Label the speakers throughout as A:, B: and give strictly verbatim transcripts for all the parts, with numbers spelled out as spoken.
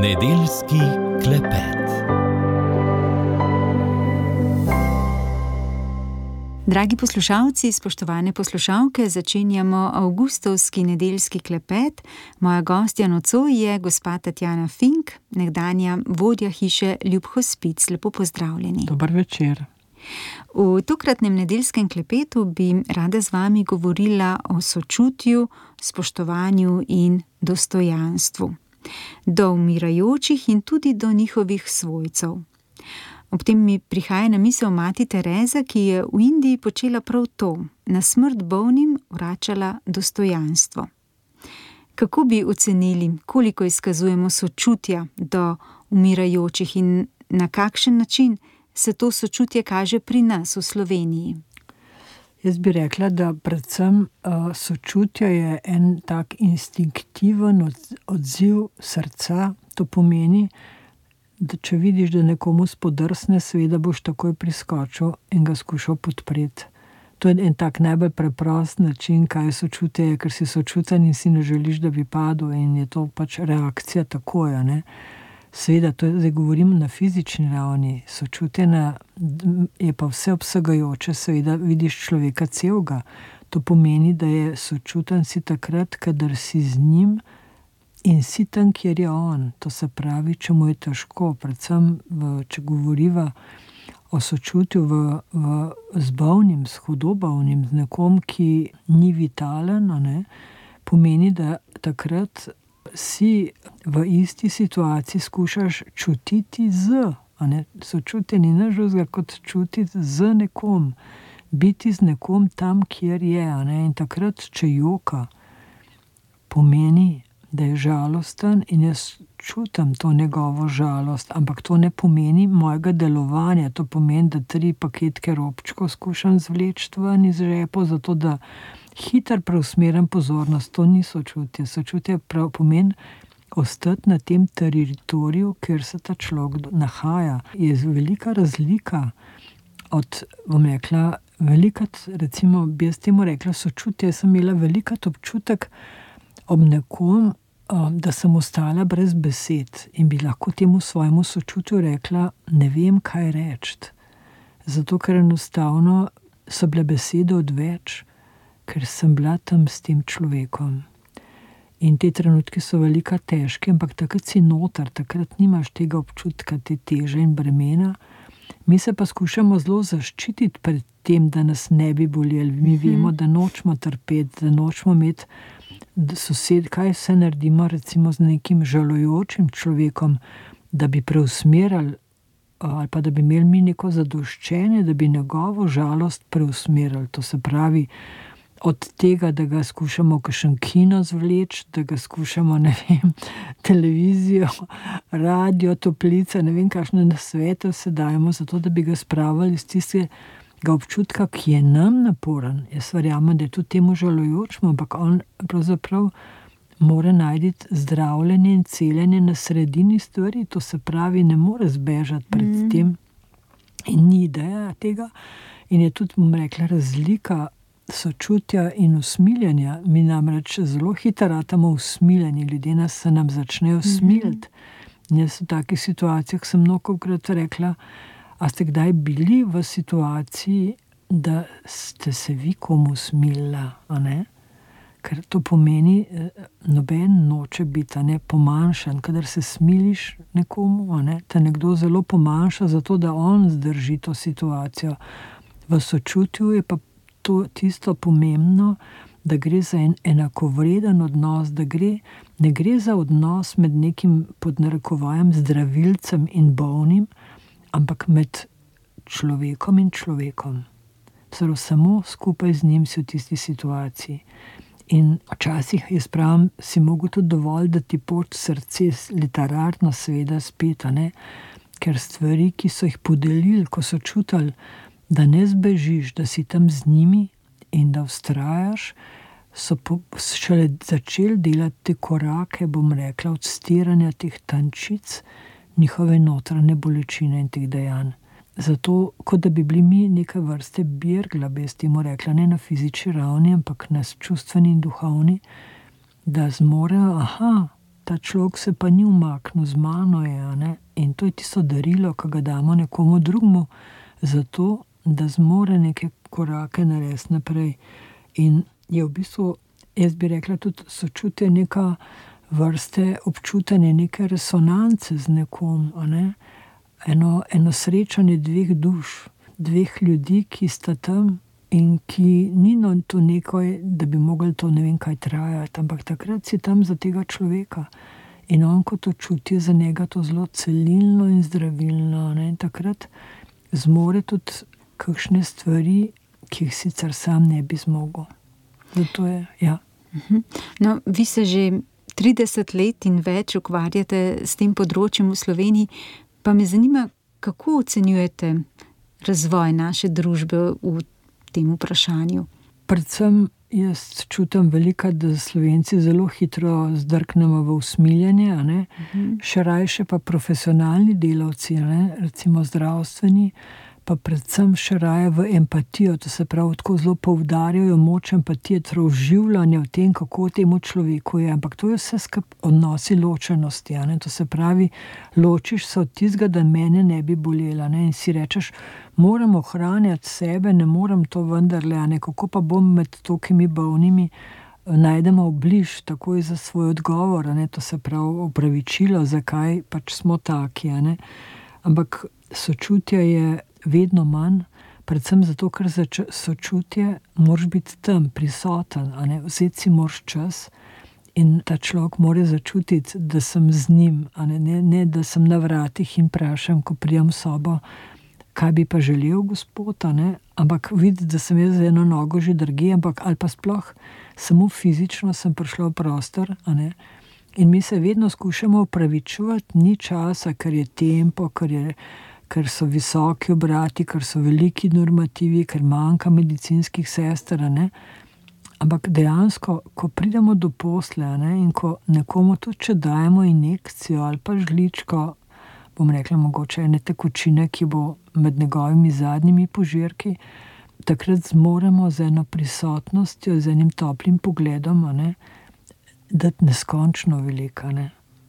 A: Nedeljski klepet.
B: Dragi poslušalci, spoštovane poslušalke, začenjamo avgustovski nedeljski klepet. Moja gostja nocoj je gospa Tatjana Fink, nekdanja vodja hiše Ljub Hospic. Lepo pozdravljeni.
C: Dober večer.
B: V tokratnem nedeljskem klepetu bi rada z vami govorila o sočutju, spoštovanju in dostojanstvu. Do umirajočih in tudi do njihovih svojcev. Ob tem mi prihaja na misel mati Tereza, ki je v Indiji počela prav to, na smrt bolnim vračala dostojanstvo. Kako bi ocenili, koliko izkazujemo sočutja do umirajočih in na kakšen način se to sočutje kaže pri nas v Sloveniji?
C: Jaz bi rekla, da predvsem uh, sočutje je en tak instinktiven od, odziv srca. To pomeni, da če vidiš, da nekomu spodrsne, seveda boš takoj priskočil in ga skušal podpreti. To je en tak najbolj preprost način, kaj sočutje je, ker si sočuten in si ne želiš, da bi padel, in je to pač reakcija takoj, ne. Seveda, to je, zdaj govorim na fizični ravni, sočutje na, je pa vseobsegajoče, seveda vidiš človeka celega. To pomeni, da je sočuten si takrat, kadar si z njim in si tam, kjer je on. To se pravi, če mu je težko, predvsem v, če govoriva o sočutju v, v, z bolnim, s hudobovnim, z nekom, ki ni vitalen, ne, pomeni, da takrat si v isti situaciji skušaš čutiti z, a ne, sočutje ni nič drugega kot čutiti z nekom, biti z nekom tam, kjer je, a ne, in takrat, če joka, pomeni, da je žalosten in jaz čutim to njegovo žalost, ampak to ne pomeni mojega delovanja, to pomeni, da tri paketke robčkov skušam zvleči ven iz žepov, zato da hitro preusmerim pozornost. To ni sočutje. Sočutje prav pomeni ostati na tem teritoriju, kjer se ta človek nahaja. Je velika razlika od, bom rekla, velikat, recimo, bi jaz temu rekla sočutje, jaz sem imela velikat občutek ob nekom, da sem ostala brez besed in bi lahko temu svojemu sočutju rekla, ne vem, kaj reči. Zato, ker enostavno so bile besede odveč, ker sem bila tam s tem človekom. In te trenutki so velika težke, ampak takrat si noter, takrat nimaš tega občutka, te teže in bremena. Mi se pa skušamo zelo zaščititi pred tem, da nas ne bi boleli. Mi vemo, da nočemo trpeti, da nočemo imeti sosed, kaj vse naredimo recimo z nekim žalujočim človekom, da bi preusmerili ali pa da bi imeli mi neko zadoščenje, da bi njegovo žalost preusmerili. To se pravi, od tega, da ga skušamo kakšen kino zvleči, da ga skušamo, ne vem, televizijo, radio, toplice, ne vem, kakšne nasvete vse dajemo, zato da bi ga spravili iz tistega občutka, ki je nam naporen. Jaz verjamem, da je tudi temu žalujočemu, ampak on pravzaprav mora najti zdravljenje in celjenje na sredini stvari, to se pravi, ne more zbežati pred mm. tem in ni ideja tega. In je tudi, bom rekla, razlika sočutja in usmiljenja. Mi namreč zelo hitro ratamo usmiljeni, ljudje nas se nam začnejo smiliti. In jaz v takih situacijah sem mnogokrat rekla, a ste kdaj bili v situaciji, da ste se vi komu smilila, a ne? Ker to pomeni, noben noče biti, a ne, pomanjšan. Kadar se smiliš nekomu, a ne, te nekdo zelo pomanjša, zato da on zdrži to situacijo. V sočutju je pa to tisto pomembno, da gre za en enakovreden odnos, da gre, ne gre za odnos med nekim pod narekovajem zdravilcem in bolnim, ampak med človekom in človekom. Celo samo skupaj z njim si v tisti situaciji. In včasih, jaz pravim, si mogo tudi dovolj, da ti poč srce, literarno seveda spet, ne, ker stvari, ki so jih podelili, ko so čutili, da ne zbežiš, da si tam z njimi in da vztrajaš, so po, šele začeli delati te korake, bom rekla, odstiranja teh tančic, njihove notranje bolečine in teh dejanj. Zato, kot da bi bili mi neke vrste birgla, bi jaz temu rekla, ne na fizični ravni, ampak na čustveni in duhovni, da zmorejo, aha, ta človek se pa ni umaknil, z mano je, a ne. In to je tisto darilo, ki ga damo nekomu drugmu, zato, da zmore neke korake narediti naprej. In je v bistvu, jaz bi rekla, tudi sočutje neka vrste občutanje, neke resonance z nekom, a ne. Eno, eno srečanje dveh duš, dveh ljudi, ki sta tam in ki ni no to nekaj, da bi mogli to ne vem kaj trajati, ampak takrat si tam za tega človeka. In on, ko to čuti, za njega to zelo celilno in zdravilno, ne. In takrat zmore tudi kakšne stvari, ki jih sicer sam ne bi zmogel. Zato je, ja.
B: No, vi se že trideset let in več ukvarjate s tem področjem v Sloveniji, pa me zanima, kako ocenjujete razvoj naše družbe v tem vprašanju?
C: Predvsem jaz čutim veliko, da Slovenci zelo hitro zdrknemo v usmiljenje, a ne. Uh-huh. Še rajše pa profesionalni delavci, a ne, recimo zdravstveni, pa predvsem še raje v empatijo, to se pravi, tako zelo poudarjajo moč empatije, torej vživljanje v tem, kako temu človeku je, ampak to je vse skupaj odnosi ločenosti, a ne, to se pravi, ločiš se od tistega, da mene ne bi bolela, ne, in si rečeš, moram ohranjati sebe, ne morem to vendarle, a ne, kako pa bom med tokimi bolnimi, najdemo obliž takoj za svoj odgovor, a ne, to se pravi, opravičilo, zakaj pač smo taki, a ne, ampak sočutje je vedno manj, predvsem zato, ker za sočutje moraš biti tam, prisoten, a ne, vzeti si moraš čas in ta človek mora začutiti, da sem z njim, a ne, ne, ne da sem na vratih in vprašam, ko prijem v sobo, kaj bi pa želel gospod, a ne, ampak vidi, da sem jaz z eno nogo že drugje, ampak ali pa sploh samo fizično sem prišla v prostor, a ne, in mi se vedno skušamo opravičevati, ni časa, ker je tempo, ker je ker so visoki obrati, ker so veliki normativi, ker manjka medicinskih sester, ne. Ampak dejansko, ko pridemo do posle, ne, in ko nekomu tudi, če dajemo injekcijo ali pa žličko, bom rekla, mogoče ene tekočine, ki bo med njegovimi zadnjimi požirki, takrat zmoremo z eno prisotnostjo, z enim toplim pogledom, a ne, dati neskončno velika, ne.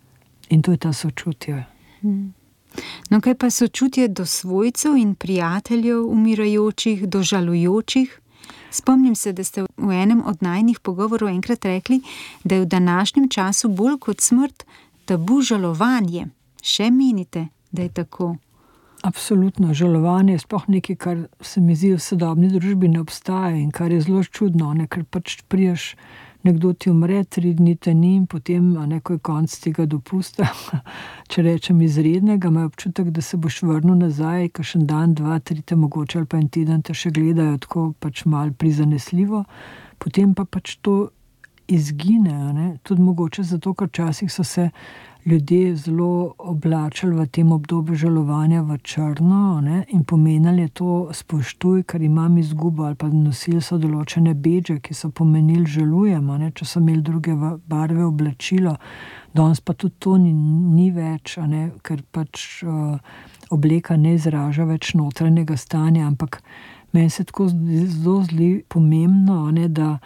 C: In to je ta sočutje.
B: Hmm. No, kaj pa sočutje do svojcev in prijateljev umirajočih, do žalujočih? Spomnim se, da ste v enem od najnih pogovorov enkrat rekli, da je v današnjem času bolj kot smrt tabu žalovanje. Še menite, da je tako?
C: Absolutno, žalovanje je sploh nekaj, kar se mi zdi v sodobni družbi ne obstaja in kar je zelo čudno, ne, ker pač priješ, nekdo ti umre, tri dni te ni in potem, a ne, ko je konc tega dopusta, če rečem izrednega, imajo občutek, da se boš vrnil nazaj, kakšen dan, dva, tri te mogoče ali pa en teden te še gledajo tako pač malo prizanesljivo, potem pa pač to izgine, a ne, tudi mogoče zato, ker včasih so se ljudje zelo oblačili v tem obdobju žalovanja v črno, ne, in pomenili je to spoštuj, ker imam izgubo, ali pa nosili so določene bedže, ki so pomenili žalujem, a ne, če so imeli druge barve oblačilo, danes pa tudi to ni, ni več, a ne, ker pač uh, obleka ne izraža več notranjega stanja, ampak meni se tako zelo zdi pomembno, a ne, da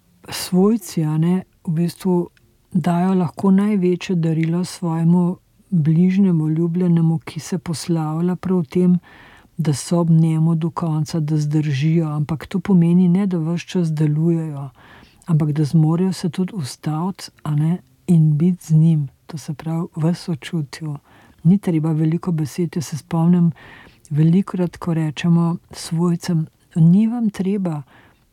C: svojci, a ne, v bistvu dajo lahko največje darilo svojemu bližnjemu, ljubljenemu, ki se poslavlja prav v tem, da so ob njemu do konca, da zdržijo, ampak to pomeni ne, da ves čas delujejo, ampak da zmorejo se tudi ustaviti, a ne, in biti z njim, to se pravi v sočutju. Ni treba veliko besed, jaz se spomnim velikokrat, ko rečemo svojcem, ni vam treba.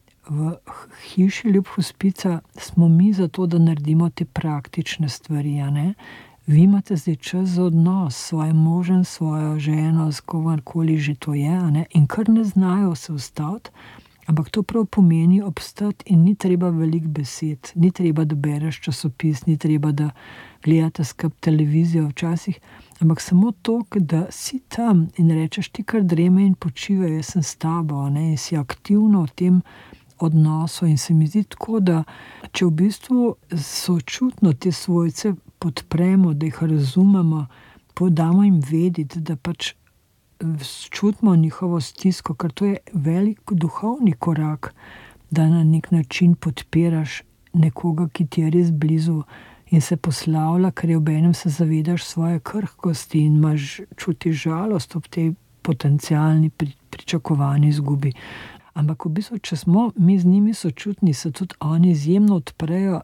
C: V hiši ljub hospica smo mi zato, da naredimo te praktične stvari, a ne. Vi imate zdaj čas za odnos s svojim možem, svojo ženo, s kogarkoli že to je, a ne, in kar ne znajo se ustaviti, ampak to prav pomeni obstati in ni treba veliko besed, ni treba, da bereš časopis, ni treba, da gledate skupaj televizijo včasih, ampak samo to, da si tam in rečeš ti kar dreme in počivaj, jaz sem s tabo, a ne, in si aktivno v tem odnosu in se mi zdi tako, da če v bistvu sočutno te svojce podpremo, da jih razumemo, podamo jim vedeti, da pač čutimo njihovo stisko, ker to je velik duhovni korak, da na nek način podpiraš nekoga, ki ti je res blizu in se poslavlja, ker je obenem se zavedaš svoje krhkosti in imaš čutiš žalost ob tej potencialni pri, pričakovani izgubi. Ampak v bistvu, če smo mi z njimi sočutni, se tudi oni izjemno odprejo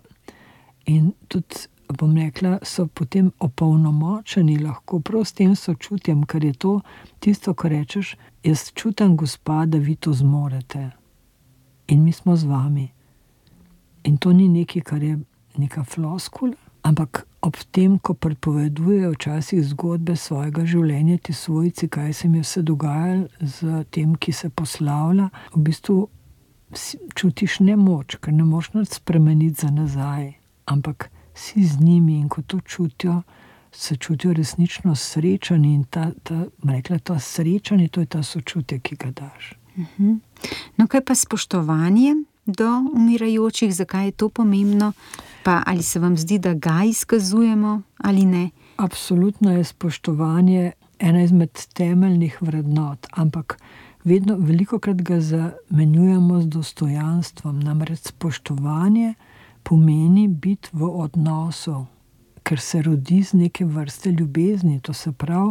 C: in tudi, bom rekla, so potem opolnomočeni lahko prav s tem sočutjem, ker je to tisto, ko rečeš, jaz čutim, gospa, da vi to zmorete. In mi smo z vami. In to ni nekaj, kar je neka floskula, ampak ob tem, ko pripovedujejo včasih zgodbe svojega življenja, ti svojci, kaj se mi je vse dogajalo z tem, ki se poslavlja, v bistvu čutiš nemoč, ker ne moš nič spremeniti za nazaj, ampak si z njimi in ko to čutijo, se čutijo resnično srečani in ta, ta, rekla, ta srečanje, to je ta sočutje, ki ga daš.
B: Uh-huh. No, kaj pa spoštovanje do umirajočih, zakaj je to pomembno? Pa ali se vam zdi, da ga izkazujemo ali ne?
C: Absolutno je spoštovanje ena izmed temeljnih vrednot, ampak vedno, velikokrat ga zamenjujemo z dostojanstvom. Namreč spoštovanje pomeni biti v odnosu, ker se rodi z neke vrste ljubezni, to se pravi,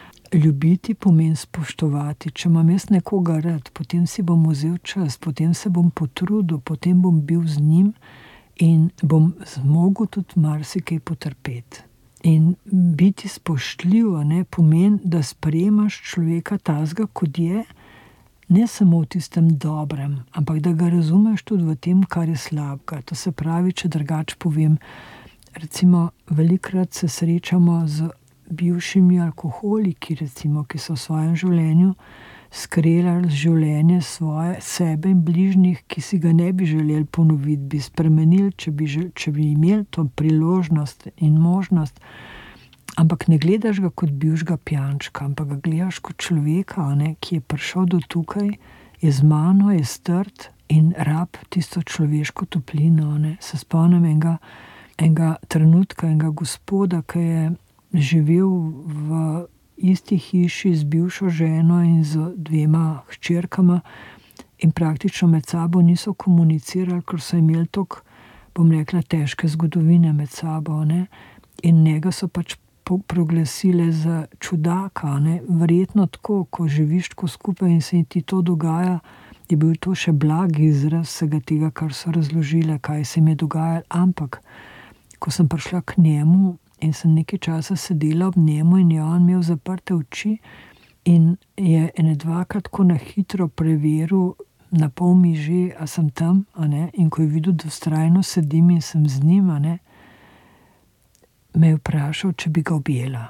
C: ljubiti pomeni spoštovati. Če imam jaz nekoga rad, potem si bom vzel čas, potem se bom potrudil, potem bom bil z njim in bom zmogel tudi marsikaj potrpeti. In biti spoštljiv, ne, pomeni, da sprejemaš človeka tazga, kot je, ne samo v tistem dobrem, ampak da ga razumeš tudi v tem, kar je slabega. To se pravi, če drugače povem, recimo velikokrat se srečamo z bivšimi alkoholiki, recimo, ki so v svojem življenju skreljali življenje svoje, sebe in bližnjih, ki si ga ne bi želeli ponoviti, bi spremenili, če bi, žel, če bi imeli to priložnost in možnost. Ampak ne gledaš ga kot bivšega pijančka, ampak ga gledaš kot človeka, ne, ki je prišel do tukaj, je z mano, je strd in rab tisto človeško toplino. Ne. Se spomnim enega, enega trenutka, enega gospoda, ki je živel v isti hiši z bivšo ženo in z dvema hčerkama in praktično med sabo niso komunicirali, ker so imeli toliko, bom rekla, težke zgodovine med sabo. Ne. In njega so pač proglasile za čudaka. Ne. Verjetno tako, ko živiš tako skupaj in se ti to dogaja, je bil to še blag izraz vsega tega, kar so razložile, kaj se mi je dogajalo. Ampak, ko sem prišla k njemu in sem nekaj časa sedela ob njemu in je on imel zaprte oči in je ene dvakrat tako na hitro preveril, na pol miže, a sem tam, a ne, in ko je videl, da vztrajno sedim in sem z njim, a ne, me je vprašal, če bi ga objela.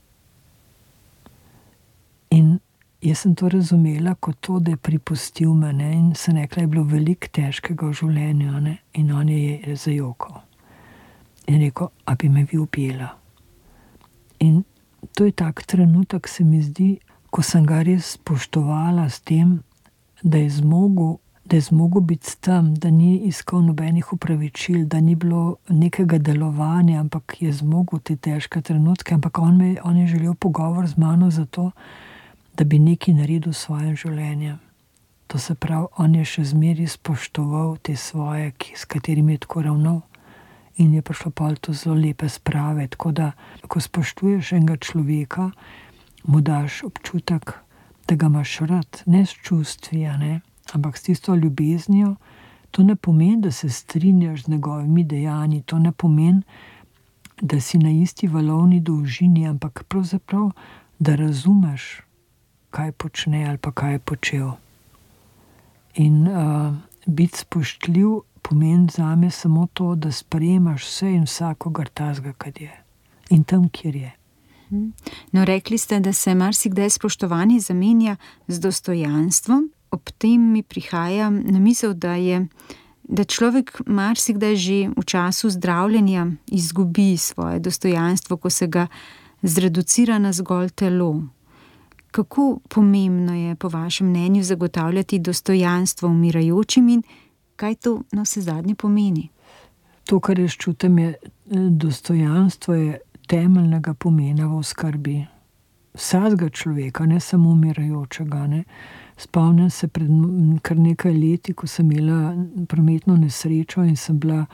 C: In jaz sem to razumela kot to, da je pripustil me, ne, in sem rekla, je bilo veliko težkega v življenju, ne, in on je zajokal. In rekel, a bi me vi objela. In to je tak trenutek, se mi zdi, ko sem ga res spoštovala s tem, da je zmogel, da je zmogel biti tam, da ni iskal nobenih upravičil, da ni bilo nekega delovanja, ampak je zmogel te težke trenutke, ampak on, me, on je želel pogovor z mano zato, da bi nekaj naredil s svojim življenjem. To se pravi, on je še zmeraj spoštoval te svoje, ki, s katerimi je tako ravnal. In je prišlo pa to zelo lepe sprave. Tako da, ko spoštuješ enega človeka, mu daš občutek, da ga imaš rad, ne s čustvi, ne, ampak s tisto ljubeznijo. To ne pomeni, da se strinjaš z njegovimi dejanji, to ne pomeni, da si na isti valovni dolžini, ampak pravzaprav, da razumeš, kaj počne ali pa kaj je počel. In uh, biti spoštljiv pomeni zame samo to, da sprejemaš vse in vsakogar tazga, kad je. In tam, kjer je.
B: No, rekli ste, da se marsikdaj spoštovanje zamenja z dostojanstvom. Ob tem mi prihaja na misel, da je, da človek marsikdaj že v času zdravljenja izgubi svoje dostojanstvo, ko se ga zreducira na zgolj telo. Kako pomembno je po vašem mnenju zagotavljati dostojanstvo umirajočim in kaj to na vse zadnje pomeni?
C: To, kar jaz čutim, je dostojanstvo je temeljnega pomena v oskrbi vsakega človeka, ne samo umirajočega. Ne. Spomnim se pred kar nekaj leti, ko sem imela prometno nesrečo in sem bila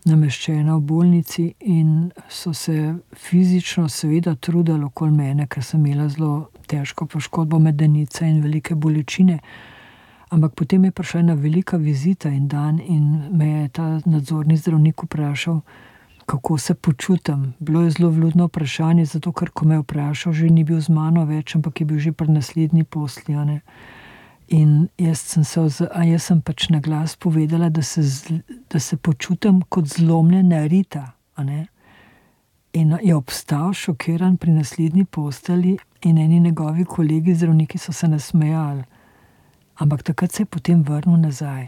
C: nameščena v bolnici in so se fizično seveda trudili okoli mene, ker sem imela zelo težko poškodbo medenice in velike bolečine. Ampak potem je prišla ena velika vizita in dan in me je ta nadzorni zdravnik vprašal, kako se počutim. Bilo je zelo vljudno vprašanje, zato ker ko me je vprašal, že ni bil z mano več, ampak je bil že pri naslednji posli, a ne. In jaz sem, se, a jaz sem pač na glas povedala, da se, da se počutim kot zlomljena Rita. A ne? In je obstal šokiran pri naslednji posteli in eni njegovi kolegi zdravniki so se nasmejali. Ampak takrat se je potem vrnil nazaj.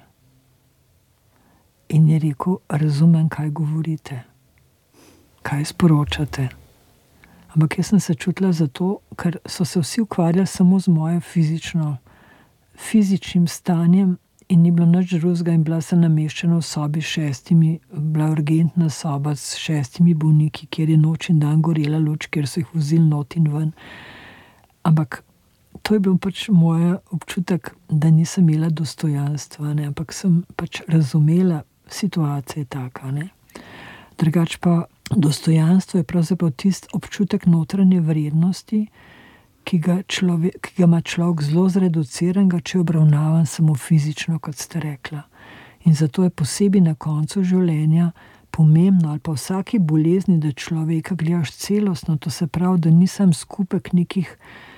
C: In je rekel, razumem, kaj govorite, kaj sporočate. Ampak jaz sem se čutila zato, ker so se vsi ukvarjali samo z mojo fizično fizičnim stanjem in ni bilo nič drugega in bila sem nameščena v sobi s šestimi, bila urgentna soba s šestimi bolniki, kjer je noč in dan gorela luč, kjer so jih vozili not in ven. Ampak to je bil pač moj občutek, da nisem imela dostojanstva, ne? Ampak sem pač razumela, situacija je taka. Ne? Drugač pa dostojanstvo je pravzaprav tisti občutek notranje vrednosti, ki ga, človek, ki ga ima človek zelo zreduciranega, če je obravnavan samo fizično, kot ste rekla. In zato je posebej na koncu življenja pomembno, ali pa vsaki bolezni, da človeka gledaš celostno, to se pravi, da nisem skupek nekih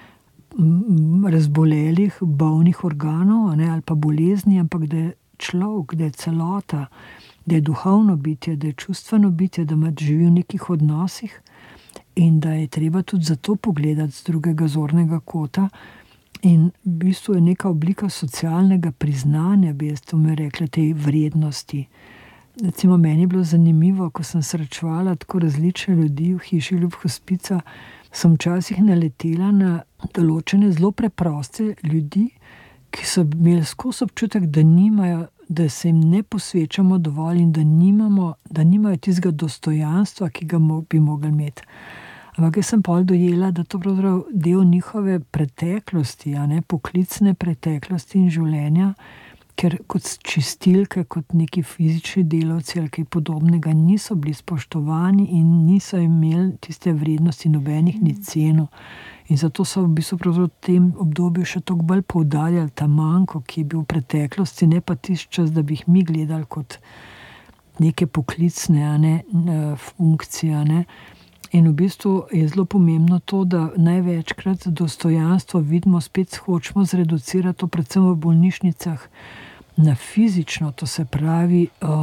C: razbolelih, bolnih organov, ne, ali pa bolezni, ampak da je človek, da je celota, da je duhovno bitje, da je čustveno bitje, da ima živi v nekih odnosih, in da je treba tudi zato pogledati z drugega zornega kota. In v bistvu je neka oblika socialnega priznanja, bi jaz to mi rekla, tej vrednosti. Recimo, meni je bilo zanimivo, ko sem srečevala tako različne ljudi v hiši Ljub Hospica, sem včasih naletela na določene zelo preproste ljudi, ki so imeli skozi občutek, da nimajo, da se jim ne posvečamo dovolj in da nimamo, da nimajo tistega dostojanstva, ki ga bi mogli imeti. Ampak jaz sem pol dojela, da to pravzaprav del njihove preteklosti, a ne, poklicne preteklosti in življenja, ker kot čistilke, kot neki fizični delavci ali kaj podobnega niso bili spoštovani in niso imeli tiste vrednosti nobenih ni ceno. In zato so v bistvu pravzaprav v tem obdobju še toliko bolj poudarjali ta manko, ki je bil v preteklosti, ne pa tisti čas, da bi jih mi gledali kot neke poklicne, a ne, funkcije, a ne. In v bistvu je zelo pomembno to, da največkrat dostojanstvo vidimo, spet hočemo zreducirati to predvsem v bolnišnicah na fizično, to se pravi,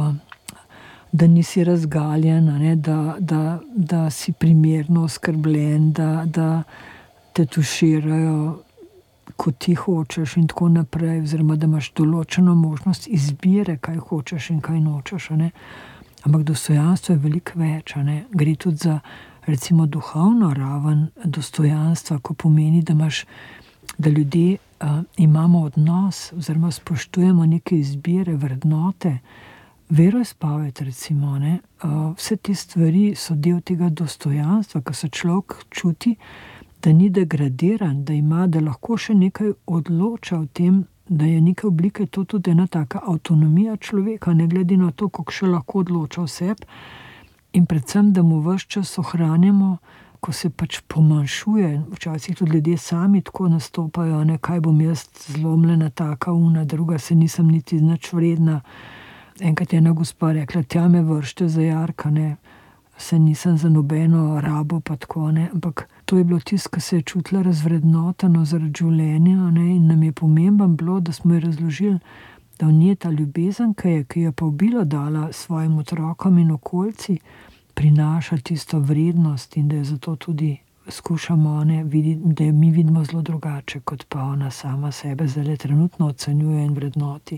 C: da nisi razgaljen, ne, da, da, da si primerno oskrbljen, da, da te tuširajo, kot ti hočeš in tako naprej, oziroma da imaš določeno možnost izbire, kaj hočeš in kaj nočeš. Ne. Ampak dostojanstvo je veliko več. Ne. Gre tudi za recimo duhovno raven dostojanstva, ko pomeni, da imaš, da ljudje uh, imamo odnos oziroma spoštujemo neke izbire, vrednote, veroizpoved recimo, ne, uh, vse te stvari so del tega dostojanstva, ko se človek čuti, da ni degradiran, da ima, da lahko še nekaj odloča o tem, da je neka oblika, to tudi ena taka avtonomija človeka, ne glede na to, kako še lahko odloča o sebi. In predvsem, da mu ves čas ohranjamo, ko se pač pomanjšuje, včasih tudi ljudje sami tako nastopajo, ne, kaj bom jaz zlomljena, taka, una, druga, se nisem niti nič vredna. Enkrat je ena gospa rekla, tja me vršte za jarka, ne, se nisem za nobeno rabo, pa tako, ne, ampak to je bilo tisto, ki se je čutila razvrednoteno zaradi življenja, ne, in nam je pomembno bilo, da smo ji razložili, da v njej ta ljubezen, ki je, ki je pa obilo dala svojim otrokom in okolci, prinaša tisto vrednost in da je zato tudi skušamo, ne, videti, da je mi vidimo zelo drugače, kot pa ona sama sebe zdaj trenutno ocenjuje in vrednoti.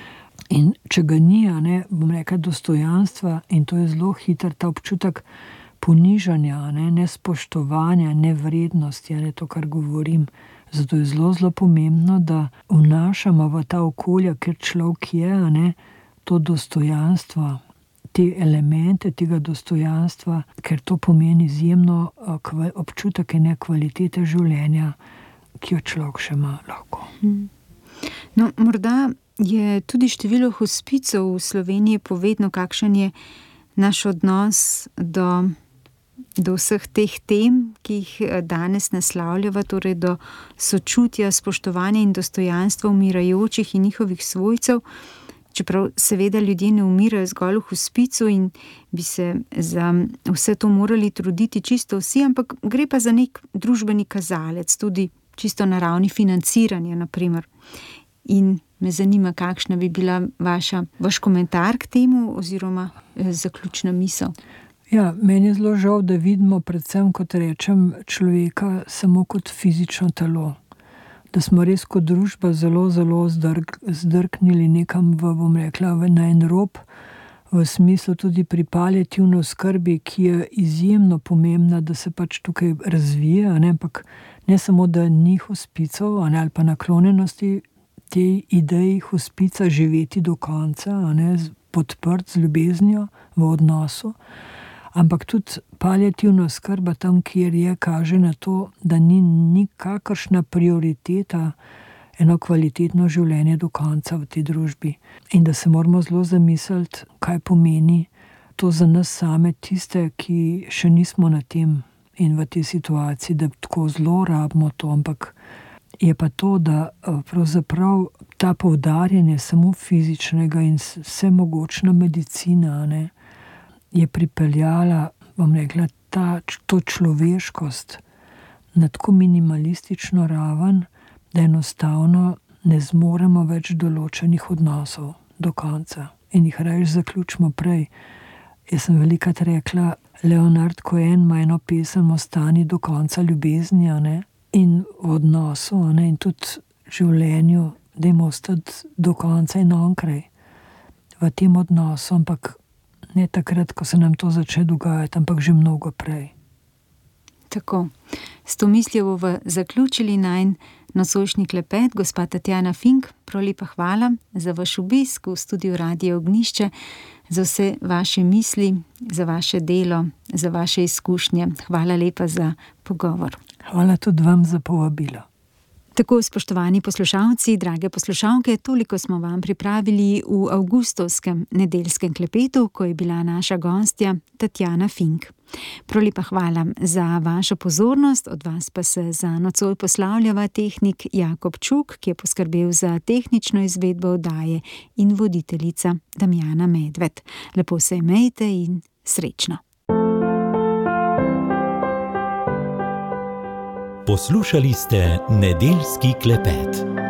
C: In če ga ni, ne, bom rekla, dostojanstva, in to je zelo hiter ta občutek ponižanja, ne, nespoštovanja, nevrednosti, ne, to, kar govorim. Zato je zelo, zelo pomembno, da vnašamo v ta okolja, kjer človek je, ne, to dostojanstvo, te elemente tega dostojanstva, ker to pomeni izjemno občutek ene kvalitete življenja, ki jo človek še ima lahko.
B: No, morda je tudi število hospicov v Sloveniji povedno, kakšen je naš odnos do, do vseh teh tem, ki jih danes naslavljava, torej do sočutja, spoštovanja in dostojanstva umirajočih in njihovih svojcev, čeprav seveda ljudje ne umirajo zgolj v hospicu in bi se za vse to morali truditi čisto vsi, ampak gre pa za nek družbeni kazalec, tudi čisto na ravni financiranja, naprimer. In me zanima, kakšna bi bila vaša, vaš komentar k temu oziroma zaključna misel.
C: Ja, meni je zelo žal, da vidimo predvsem, kot rečem, človeka samo kot fizično telo. Da smo res kot družba zelo, zelo zdrk, zdrknili nekam v, bom rekla, v na en rob, v smislu tudi pri paliativni skrbi, ki je izjemno pomembna, da se pač tukaj razvije, a ne, ampak ne samo, da ni hospicov, a ne, ali pa naklonjenosti tej ideji hospica živeti do konca, a ne, podprt z ljubeznijo v odnosu, ampak tudi paliativna skrba tam, kjer je, kaže na to, da ni nikakršna prioriteta eno kvalitetno življenje do konca v tej družbi. In da se moramo zelo zamisliti, kaj pomeni to za nas same, tiste, ki še nismo na tem in v tej situaciji, da tako zelo rabimo to, ampak je pa to, da pravzaprav ta poudarjanje samo fizičnega in vse mogočna medicina, ne, je pripeljala, bom rekla, ta, to človeškost na tako minimalistično raven, da enostavno ne zmoremo več določenih odnosov do konca in jih raje zaključimo prej. Jaz sem velikrat rekla, Leonard Cohen ima eno pesem Ostani do konca ljubezni, ne? In v odnosu, ne? In tudi življenju, dajmo ostati do konca in onkraj v tem odnosu, ampak ne takrat, ko se nam to začne dogajati, ampak že mnogo prej.
B: Tako, s to mislijo bomo zaključili najin nocojšnji klepet. Gospa Tatjana Fink, prav lepa hvala za vaš obisk v studiu Radia Ognjišče, za vse vaše misli, za vaše delo, za vaše izkušnje. Hvala lepa za pogovor.
C: Hvala tudi vam za povabilo.
B: Tako, spoštovani poslušalci, drage poslušalke, toliko smo vam pripravili v avgustovskem nedeljskem klepetu, ko je bila naša gostja Tatjana Fink. Prav lepa hvala za vašo pozornost, od vas pa se za nocoj poslavljava tehnik Jakob Čuk, ki je poskrbel za tehnično izvedbo oddaje, in voditeljica Damjana Medved. Lepo se imejte in srečno.
A: Poslušali ste nedeljski klepet.